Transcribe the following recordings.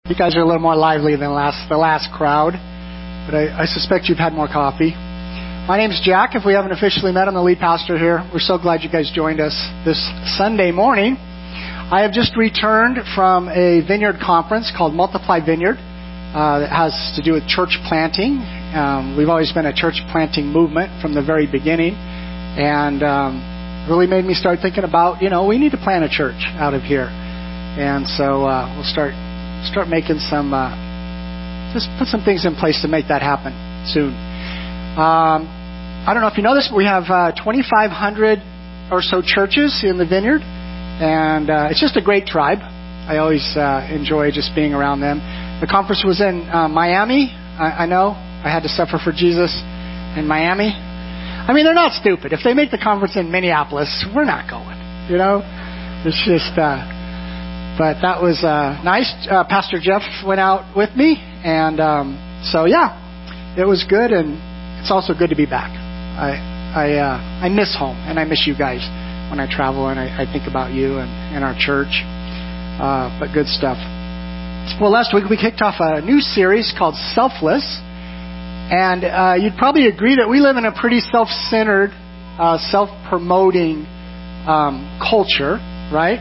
You guys are a little more lively than the last crowd, but I suspect you've had more coffee. My name's Jack. If we haven't officially met, I'm the lead pastor here. We're so glad you guys joined us this Sunday morning. I have just returned from a vineyard conference called Multiply Vineyard. That has to do with church planting. We've always been a church planting movement from the very beginning, and really made me start thinking about, we need to plant a church out of here. And so we'll start making some, just put some things in place to make that happen soon. I don't know if you know this, but we have 2,500 or so churches in the vineyard, and it's just a great tribe. I always enjoy just being around them. The conference was in Miami. I know I had to suffer for Jesus in Miami. I mean, they're not stupid. If they make the conference in Minneapolis, we're not going. It's just. But that was nice. Pastor Jeff went out with me, and so it was good, and it's also good to be back. I miss home, and I miss you guys when I travel, and I think about you and our church. But good stuff. Well, last week we kicked off a new series called Selfless, and you'd probably agree that we live in a pretty self-centered, self-promoting culture, right?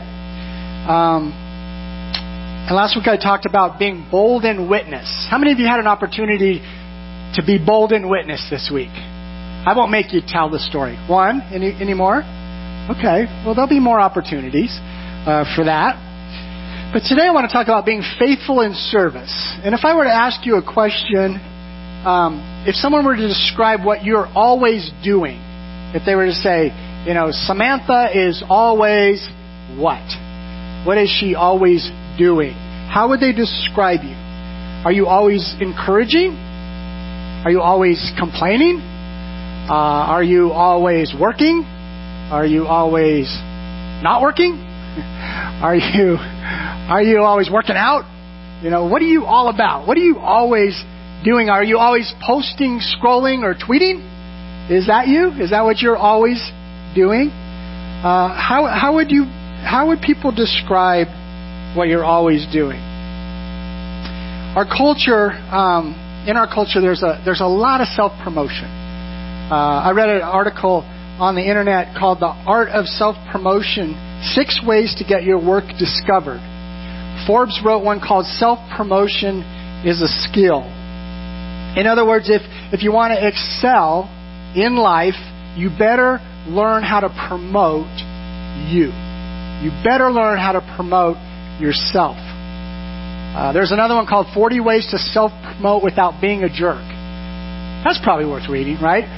And last week I talked about being bold in witness. How many of you had an opportunity to be bold in witness this week? I won't make you tell the story. One? Any more? Okay. Well, there'll be more opportunities for that. But today I want to talk about being faithful in service. And if I were to ask you a question, if someone were to describe what you're always doing, if they were to say, Samantha is always what? What is she always doing? How would they describe you? Are you always encouraging? Are you always complaining? Are you always working? Are you always not working? Are you always working out? What are you all about? What are you always doing? Are you always posting, scrolling, or tweeting? Is that you? Is that what you're always doing? How would people describe what you're always doing? Our culture, in our culture, there's a lot of self-promotion. I read an article on the internet called "The Art of Self-Promotion: 6 Ways to Get Your Work Discovered." Forbes wrote one called "Self-Promotion is a Skill." In other words, if you want to excel in life, you better learn how to promote you. You better learn how to promote yourself. There's another one called 40 Ways to Self-Promote Without Being a Jerk. That's probably worth reading, right?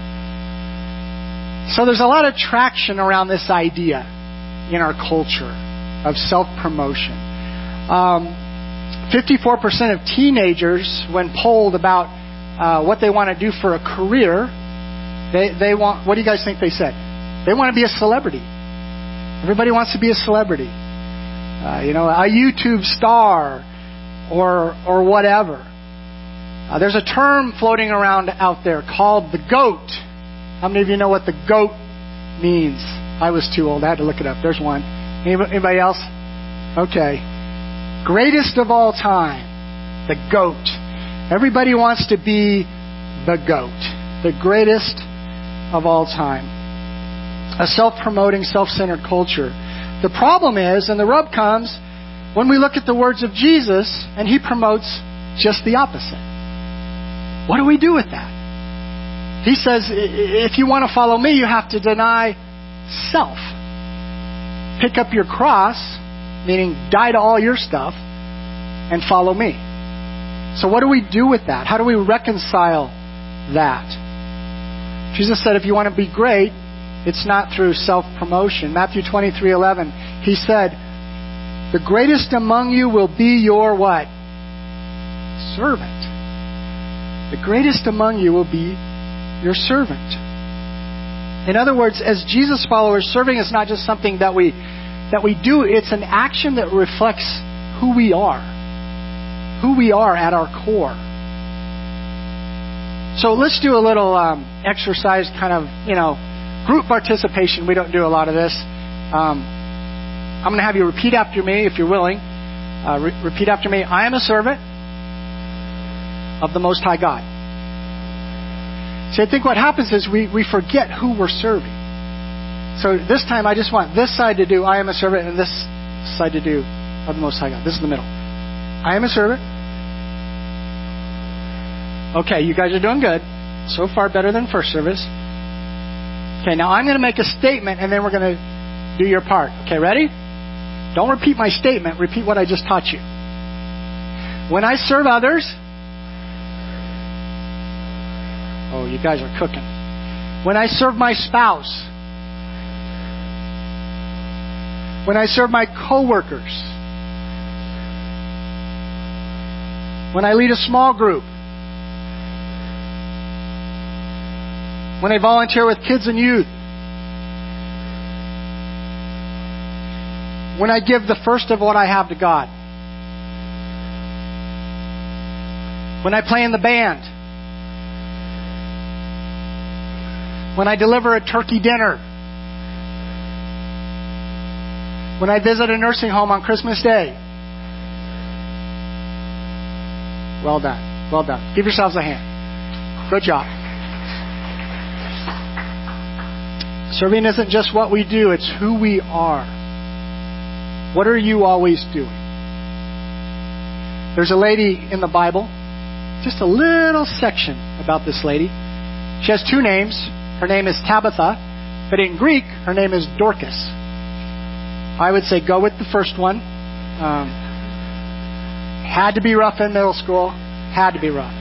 So there's a lot of traction around this idea in our culture of self-promotion. 54% of teenagers, when polled about what they want to do for a career, they want. What do you guys think they said? They want to be a celebrity. Everybody wants to be a celebrity. A YouTube star or whatever. There's a term floating around out there called the GOAT. How many of you know what the GOAT means? I was too old. I had to look it up. There's one. Anybody else? Okay. Greatest of all time. The GOAT. Everybody wants to be the GOAT. The greatest of all time. A self-promoting, self-centered culture. The problem is, and the rub comes, when we look at the words of Jesus, and He promotes just the opposite. What do we do with that? He says, if you want to follow me, you have to deny self. Pick up your cross, meaning die to all your stuff, and follow me. So what do we do with that? How do we reconcile that? Jesus said, if you want to be great, it's not through self-promotion. Matthew 23:11, He said, the greatest among you will be your what? Servant. The greatest among you will be your servant. In other words, as Jesus followers, serving is not just something that we do. It's an action that reflects who we are at our core. So let's do a little exercise, kind of, group participation. We don't do a lot of this. I'm going to have you repeat after me, if you're willing. Repeat after me. I am a servant of the Most High God. See, I think what happens is we forget who we're serving. So this time I just want this side to do I am a servant and this side to do of the Most High God. This is the middle. I am a servant. Okay, you guys are doing good. So far better than first service. Okay, now I'm going to make a statement and then we're going to do your part. Okay, ready? Don't repeat my statement. Repeat what I just taught you. When I serve others... Oh, you guys are cooking. When I serve my spouse. When I serve my coworkers. When I lead a small group. When I volunteer with kids and youth. When I give the first of what I have to God. When I play in the band. When I deliver a turkey dinner. When I visit a nursing home on Christmas Day. Well done. Well done. Give yourselves a hand. Good job. Serving isn't just what we do, it's who we are. What are you always doing? There's a lady in the Bible, just a little section about this lady. She has two names. Her name is Tabitha, but in Greek, her name is Dorcas. I would say go with the first one. Had to be rough in middle school. Had to be rough.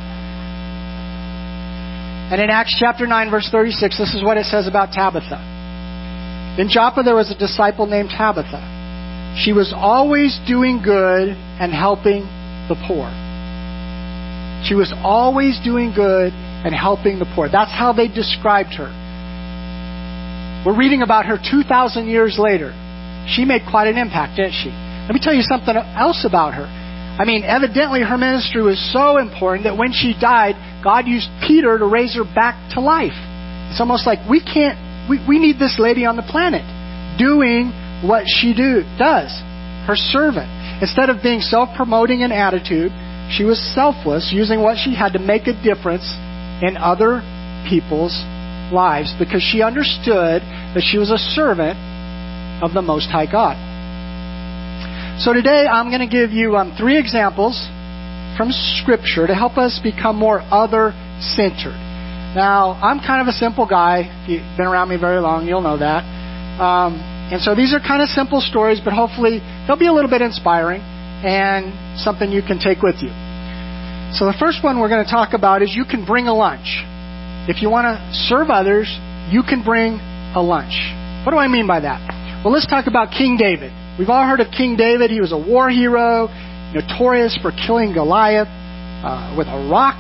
And in Acts chapter 9, verse 36, this is what it says about Tabitha. In Joppa there was a disciple named Tabitha. She was always doing good and helping the poor. She was always doing good and helping the poor. That's how they described her. We're reading about her 2,000 years later. She made quite an impact, didn't she? Let me tell you something else about her. I mean, evidently her ministry was so important that when she died, God used Peter to raise her back to life. It's almost like we need this lady on the planet doing what she does. Her servant. Instead of being self-promoting in attitude, she was selfless, using what she had to make a difference in other people's lives because she understood that she was a servant of the Most High God. So today I'm going to give you 3 examples from Scripture to help us become more other-centered. Now, I'm kind of a simple guy. If you've been around me very long, you'll know that. And so these are kind of simple stories, but hopefully they'll be a little bit inspiring and something you can take with you. So the first one we're going to talk about is you can bring a lunch. If you want to serve others, you can bring a lunch. What do I mean by that? Well, let's talk about King David. We've all heard of King David. He was a war hero, notorious for killing Goliath with a rock.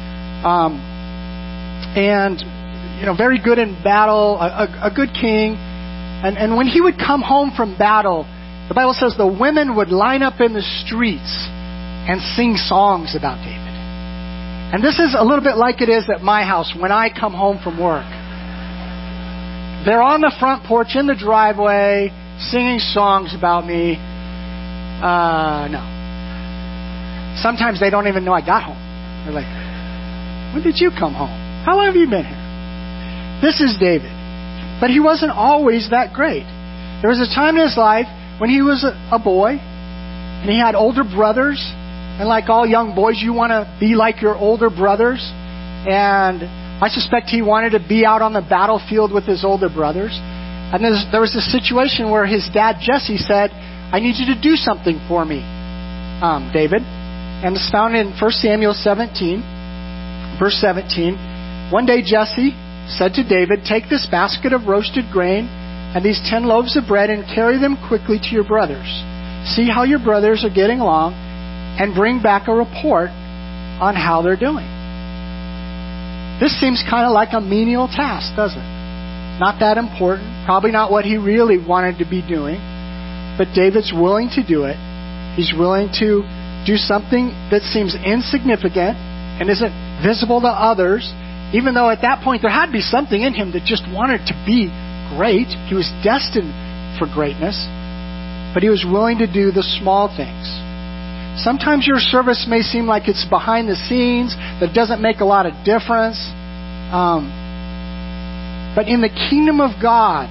And very good in battle, a good king. And when he would come home from battle, the Bible says the women would line up in the streets and sing songs about David. And this is a little bit like it is at my house when I come home from work. They're on the front porch in the driveway singing songs about me. No. Sometimes they don't even know I got home. They're like, when did you come home? How long have you been here? This is David. But he wasn't always that great. There was a time in his life when he was a boy and he had older brothers. And like all young boys, you want to be like your older brothers. And I suspect he wanted to be out on the battlefield with his older brothers. And there was a situation where his dad, Jesse, said, I need you to do something for me, David. And it's found in 1 Samuel 17, verse 17. One day Jesse said to David, take this basket of roasted grain and these 10 loaves of bread and carry them quickly to your brothers. See how your brothers are getting along and bring back a report on how they're doing. This seems kind of like a menial task, doesn't it? Not that important. Probably not what he really wanted to be doing. But David's willing to do it. He's willing to do something that seems insignificant and isn't visible to others, even though at that point there had to be something in him that just wanted to be great. He was destined for greatness. But he was willing to do the small things. Sometimes your service may seem like it's behind the scenes, that doesn't make a lot of difference. But in the kingdom of God,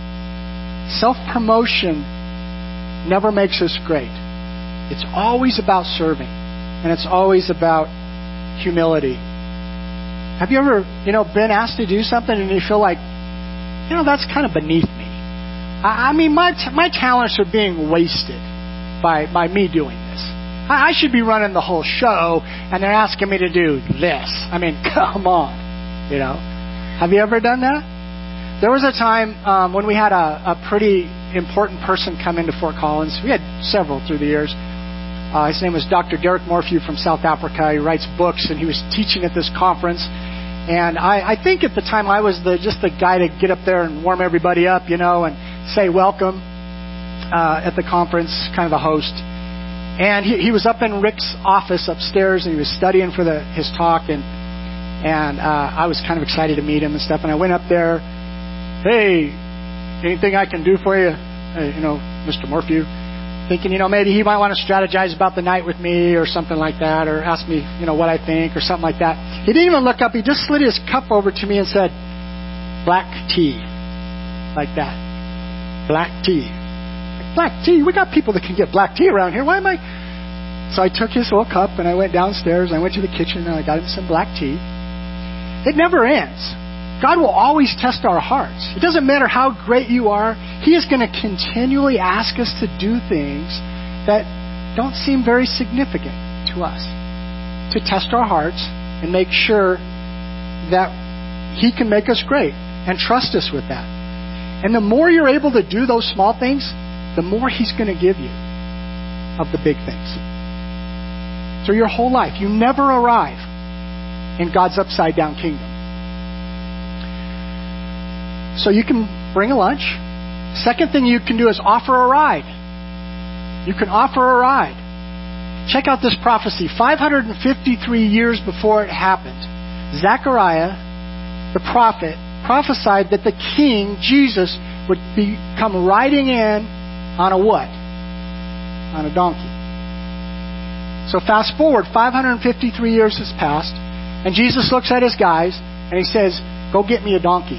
self-promotion never makes us great. It's always about serving, and it's always about humility. Have you ever, been asked to do something and you feel like, that's kind of beneath me? I mean, my talents are being wasted by me doing this. I should be running the whole show, and they're asking me to do this. I mean, come on, Have you ever done that? There was a time when we had a pretty important person come into Fort Collins. We had several through the years. His name was Dr. Derek Morphew from South Africa. He writes books, and he was teaching at this conference. And I think at the time I was just the guy to get up there and warm everybody up, and say welcome at the conference, kind of the host. And he was up in Rick's office upstairs, and he was studying for his talk. And I was kind of excited to meet him and stuff. And I went up there. Hey, anything I can do for you? Mr. Morphew. Thinking, maybe he might want to strategize about the night with me or something like that, or ask me, what I think or something like that. He didn't even look up. He just slid his cup over to me and said, black tea. Like that. Black tea. Black tea? We got people that can get black tea around here. Why am I? So I took his little cup and I went downstairs. I went to the kitchen and I got him some black tea. It never ends. God will always test our hearts. It doesn't matter how great you are. He is going to continually ask us to do things that don't seem very significant to us, to test our hearts and make sure that He can make us great and trust us with that. And the more you're able to do those small things, the more He's going to give you of the big things. Through your whole life, you never arrive in God's upside-down kingdom. So you can bring a lunch. Second thing you can do is offer a ride. You can offer a ride. Check out this prophecy. 553 years before it happened, Zechariah, the prophet, prophesied that the king, Jesus, would come riding in on a what? On a donkey. So fast forward, 553 years has passed, and Jesus looks at his guys, and he says, go get me a donkey.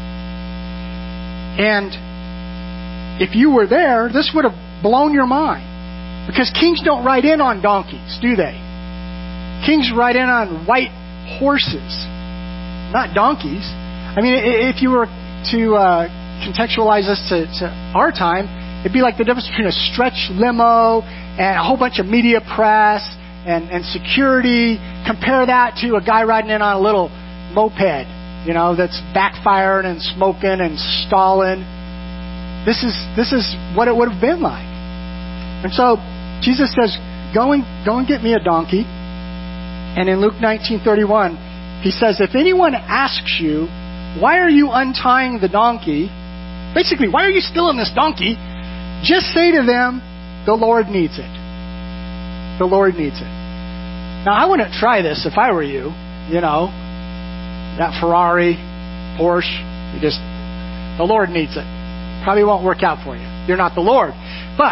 And if you were there, this would have blown your mind. Because kings don't ride in on donkeys, do they? Kings ride in on white horses, not donkeys. I mean, if you were to contextualize this to our time, it'd be like the difference between a stretch limo and a whole bunch of media press and security. Compare that to a guy riding in on a little moped, that's backfiring and smoking and stalling. This is what it would have been like. And so Jesus says, go and get me a donkey. And in Luke 19:31, He says, if anyone asks you, why are you untying the donkey? Basically, why are you still in this donkey? Just say to them, the Lord needs it. The Lord needs it. Now, I wouldn't try this if I were you, that Ferrari, Porsche, the Lord needs it. Probably won't work out for you. You're not the Lord. But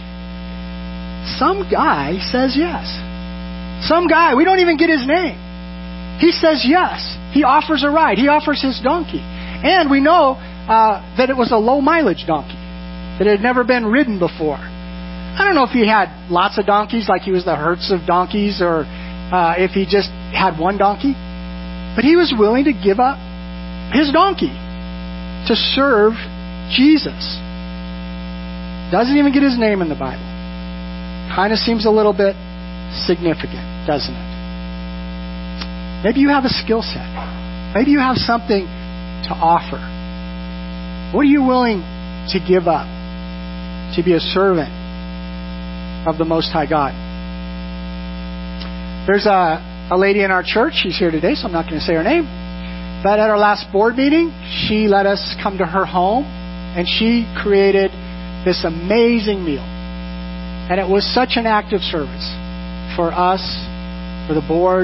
some guy says yes. Some guy, we don't even get his name. He says yes. He offers a ride. He offers his donkey. And we know that it was a low mileage donkey, that it had never been ridden before. I don't know if he had lots of donkeys, like he was the Hertz of donkeys, or if he just had one donkey. But he was willing to give up his donkey to serve Jesus. Doesn't even get his name in the Bible. Kind of seems a little bit significant, doesn't it? Maybe you have a skill set. Maybe you have something to offer. What are you willing to give up to be a servant of the Most High God? There's a lady in our church. She's here today, so I'm not going to say her name. But at our last board meeting, she let us come to her home, and she created this amazing meal. And it was such an act of service for us, for the board.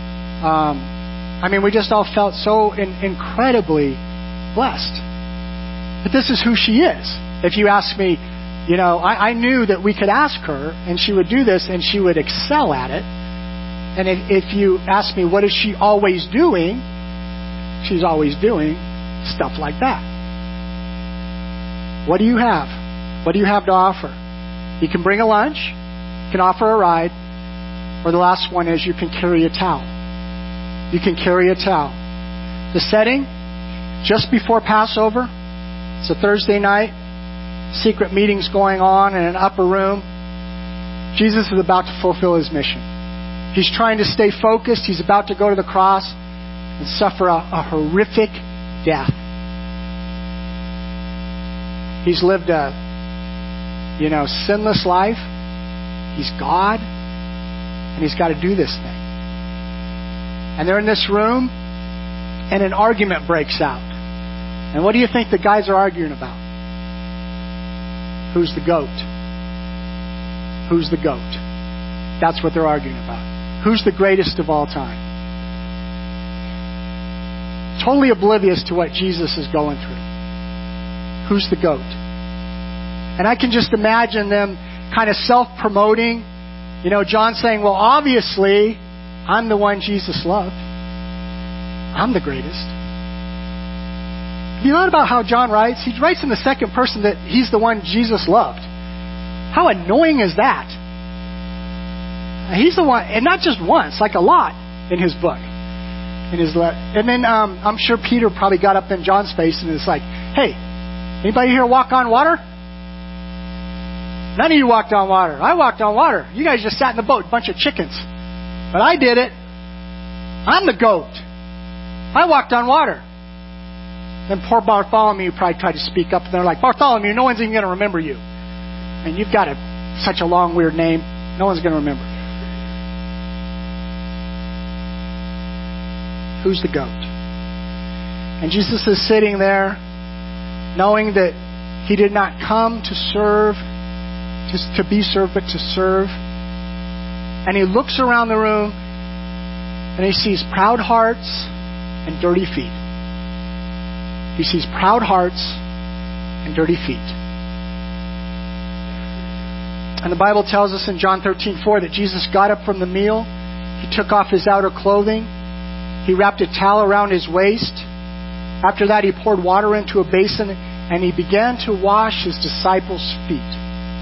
We just all felt so incredibly blessed. But this is who she is. If you ask me, I knew that we could ask her, and she would do this, and she would excel at it. And if you ask me, what is she always doing? She's always doing stuff like that. What do you have? What do you have to offer? You can bring a lunch. You can offer a ride. Or the last one is you can carry a towel. You can carry a towel. The setting, just before Passover. It's a Thursday night. Secret meetings going on in an upper room. Jesus is about to fulfill his mission. He's trying to stay focused. He's about to go to the cross and suffer a horrific death. He's lived a, sinless life. He's God. And he's got to do this thing. And they're in this room, and an argument breaks out. And what do you think the guys are arguing about? Who's the goat? Who's the goat? That's what they're arguing about. Who's the greatest of all time? Totally oblivious to what Jesus is going through. Who's the goat? And I can just imagine them kind of self-promoting. John saying, well, obviously, I'm the one Jesus loved. I'm the greatest. Have you thought about how John writes? He writes in the second person that he's the one Jesus loved. How annoying is that? He's the one, and not just once, like a lot in his book. And then I'm sure Peter probably got up in John's face and is like, hey, anybody here walk on water? None of you walked on water. I walked on water. You guys just sat in the boat, a bunch of chickens. But I did it. I'm the goat. I walked on water. Then poor Bartholomew probably tried to speak up, and they're like, Bartholomew, no one's even going to remember you. And you've got such a long, weird name. No one's going to remember. Who's the goat? And Jesus is sitting there knowing that he did not come to serve, to be served, but to serve. And he looks around the room and he sees proud hearts and dirty feet. He sees proud hearts and dirty feet. And the Bible tells us in John 13:4 that Jesus got up from the meal. He took off his outer clothing. He wrapped a towel around his waist. After that, he poured water into a basin and he began to wash his disciples' feet.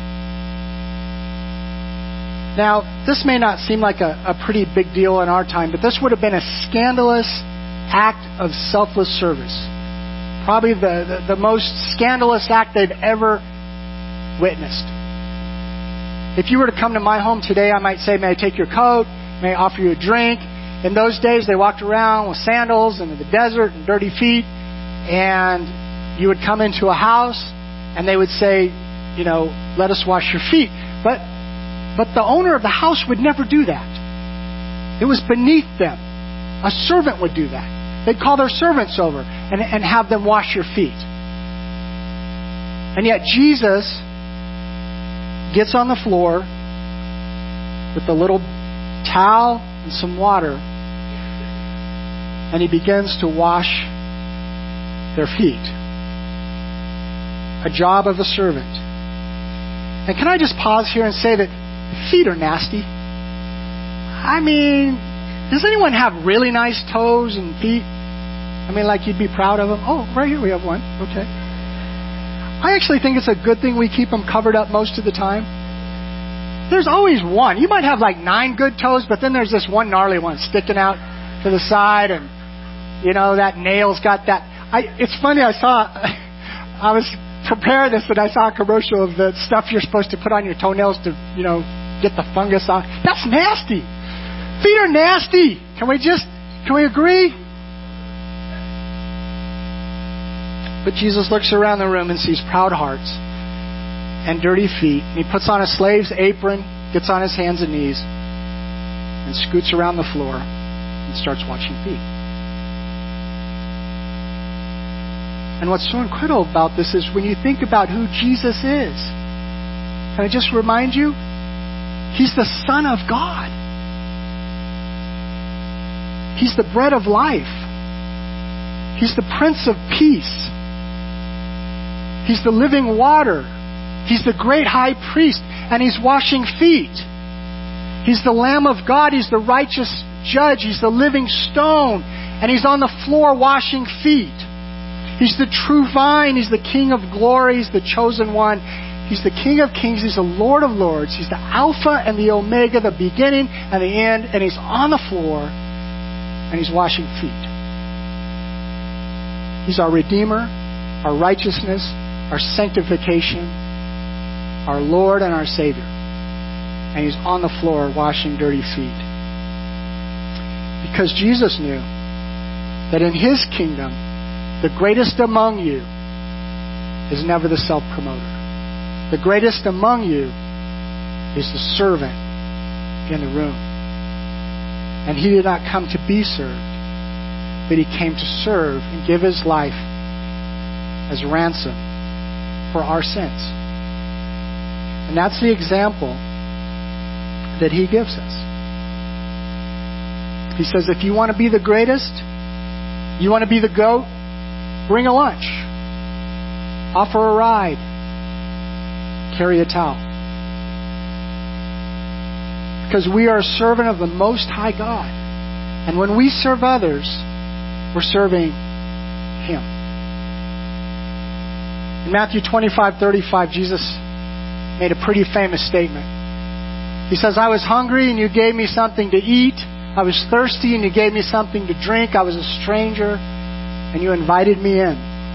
Now, this may not seem like a pretty big deal in our time, but this would have been a scandalous act of selfless service. Probably the most scandalous act they've ever witnessed. If you were to come to my home today, I might say, may I take your coat? May I offer you a drink? In those days, they walked around with sandals and in the desert and dirty feet. And you would come into a house and they would say, let us wash your feet. But the owner of the house would never do that. It was beneath them. A servant would do that. They'd call their servants over and have them wash your feet. And yet Jesus gets on the floor with a little towel and some water, and he begins to wash their feet. A job of a servant. And can I just pause here and say that feet are nasty? I mean, does anyone have really nice toes and feet? I mean, like you'd be proud of them? Oh, right here we have one. Okay. I actually think it's a good thing we keep them covered up most of the time. There's always one. You might have like 9 good toes, but then there's this one gnarly one sticking out to the side, and that nail's got that. It's funny. I was preparing this, and I saw a commercial of the stuff you're supposed to put on your toenails to get the fungus off. That's nasty. Feet are nasty. Can we agree? But Jesus looks around the room and sees proud hearts and dirty feet. And he puts on a slave's apron, gets on his hands and knees, and scoots around the floor and starts washing feet. And what's so incredible about this is when you think about who Jesus is, can I just remind you? He's the Son of God. He's the bread of life. He's the Prince of Peace. He's the living water. He's the great high priest, and He's washing feet. He's the Lamb of God. He's the righteous judge. He's the living stone, and He's on the floor washing feet. He's the true vine. He's the King of glory. He's the chosen one. He's the King of kings. He's the Lord of lords. He's the Alpha and the Omega, the beginning and the end, and He's on the floor, and He's washing feet. He's our Redeemer, our righteousness, our sanctification, our Lord and our Savior. And He's on the floor washing dirty feet. Because Jesus knew that in His kingdom, the greatest among you is never the self-promoter. The greatest among you is the servant in the room. And He did not come to be served, but He came to serve and give His life as ransom for our sins. And that's the example that He gives us. He says, if you want to be the greatest, you want to be the GOAT, bring a lunch, offer a ride, carry a towel. Because we are a servant of the Most High God. And when we serve others, we're serving Him. In Matthew 25:35, Jesus made a pretty famous statement. He says, I was hungry and you gave me something to eat. I was thirsty and you gave me something to drink. I was a stranger and you invited me in.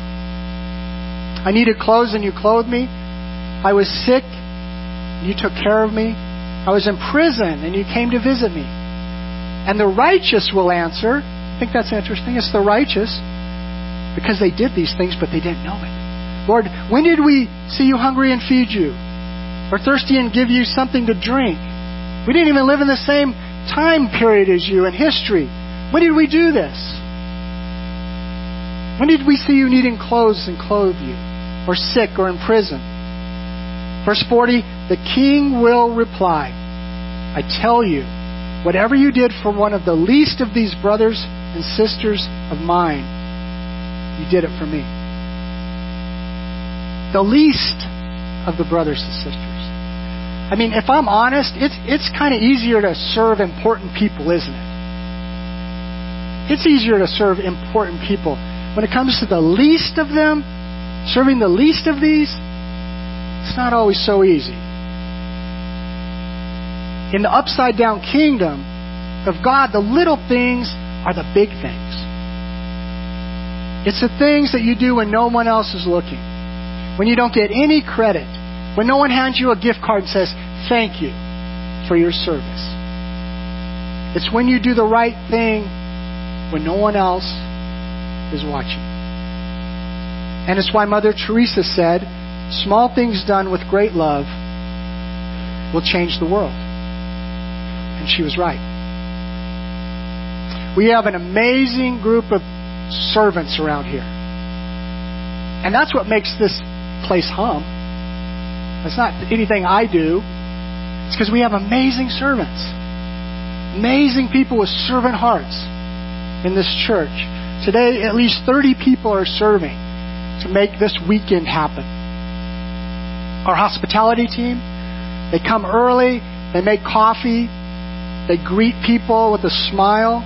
I needed clothes and you clothed me. I was sick and you took care of me. I was in prison and you came to visit me. And the righteous will answer, I think that's interesting, it's the righteous, because they did these things but they didn't know it. Lord, when did we see you hungry and feed you? Or thirsty and give you something to drink? We didn't even live in the same time period as you in history. When did we do this? When did we see you needing clothes and clothe you? Or sick or in prison? Verse 40, the king will reply, I tell you, whatever you did for one of the least of these brothers and sisters of mine, you did it for me. The least of the brothers and sisters. I mean, if I'm honest, it's kind of easier to serve important people, isn't it? It's easier to serve important people. When it comes to the least of them, serving the least of these, it's not always so easy. In the upside down kingdom of God, the little things are the big things. It's the things that you do when no one else is looking. When you don't get any credit. When no one hands you a gift card and says, thank you for your service. It's when you do the right thing when no one else is watching. And it's why Mother Teresa said, small things done with great love will change the world. And she was right. We have an amazing group of servants around here. And that's what makes this place hum. It's not anything I do. It's because we have amazing servants. Amazing people with servant hearts in this church. Today, at least 30 people are serving to make this weekend happen. Our hospitality team, they come early, they make coffee, they greet people with a smile,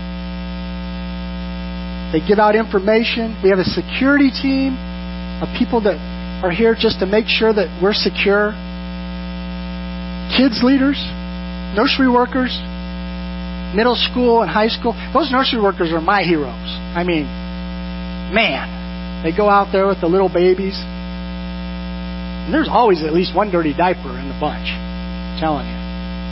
they give out information. We have a security team of people that are here just to make sure that we're secure. Kids leaders, nursery workers, middle school and high school. Those nursery workers are my heroes. I mean, man, they go out there with the little babies. And there's always at least one dirty diaper in the bunch. I'm telling you.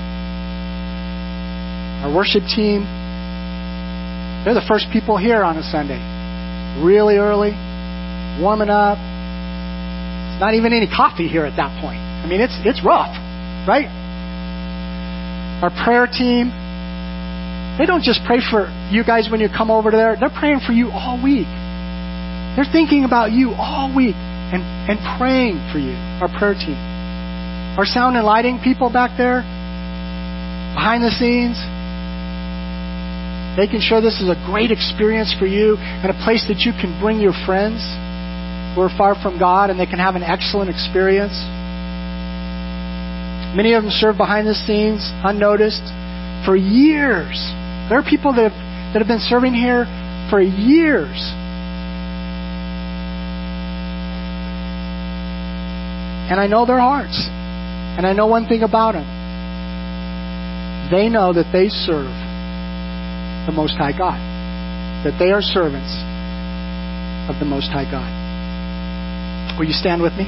Our worship team, they're the first people here on a Sunday. Really early, warming up. Not even any coffee here at that point. I mean, it's rough, right? Our prayer team, they don't just pray for you guys when you come over there. They're praying for you all week. They're thinking about you all week and praying for you, our prayer team. Our sound and lighting people back there, behind the scenes, making sure this is a great experience for you and a place that you can bring your friends who are far from God and they can have an excellent experience. Many of them serve behind the scenes, unnoticed, for years. There are people that have been serving here for years. And I know their hearts. And I know one thing about them. They know that they serve the Most High God. That they are servants of the Most High God. Will you stand with me?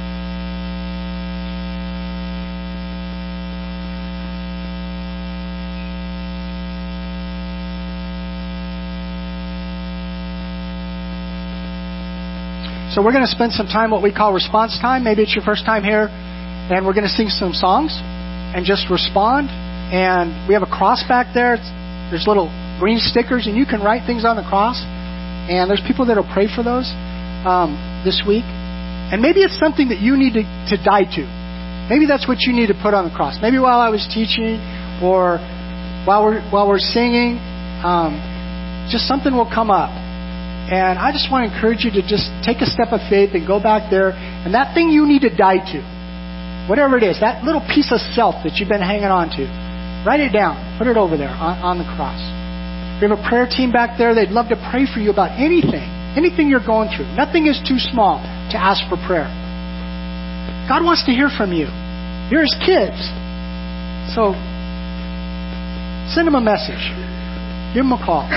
So we're going to spend some time, what we call response time. Maybe it's your first time here, and we're going to sing some songs and just respond. And we have a cross back there. There's little green stickers, and you can write things on the cross. And there's people that will pray for those this week. And maybe it's something that you need to die to. Maybe that's what you need to put on the cross. Maybe while I was teaching or while we're singing, just something will come up. And I just want to encourage you to just take a step of faith and go back there. And that thing you need to die to, whatever it is, that little piece of self that you've been hanging on to, write it down. Put it over there on the cross. We have a prayer team back there. They'd love to pray for you about anything you're going through. Nothing is too small to ask for prayer. God wants to hear from you. You're His kids. So send Him a message. Give Him a call.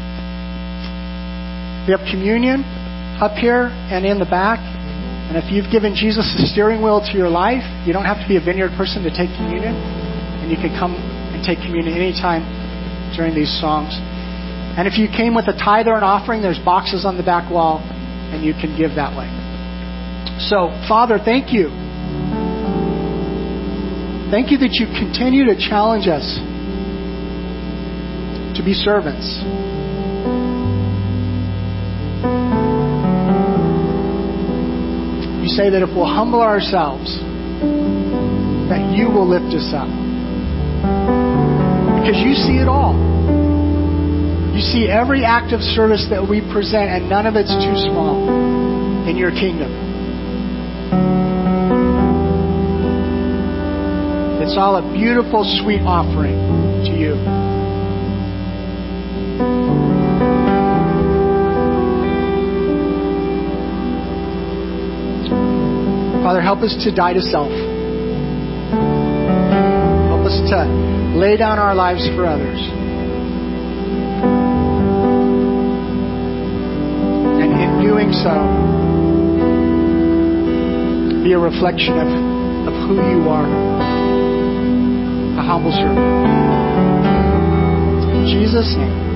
We have communion up here and in the back. And if you've given Jesus the steering wheel to your life, you don't have to be a Vineyard person to take communion. And you can come and take communion anytime during these songs. And if you came with a tithe or an offering, there's boxes on the back wall, and you can give that way. So, Father, thank you. Thank you that you continue to challenge us to be servants. You say that if we'll humble ourselves, that you will lift us up. Because you see it all. You see every act of service that we present, and none of it's too small in your kingdom. It's all a beautiful, sweet offering to you. Father, help us to die to self. Help us to lay down our lives for others. And in doing so, be a reflection of who you are. A humble servant. In Jesus' name.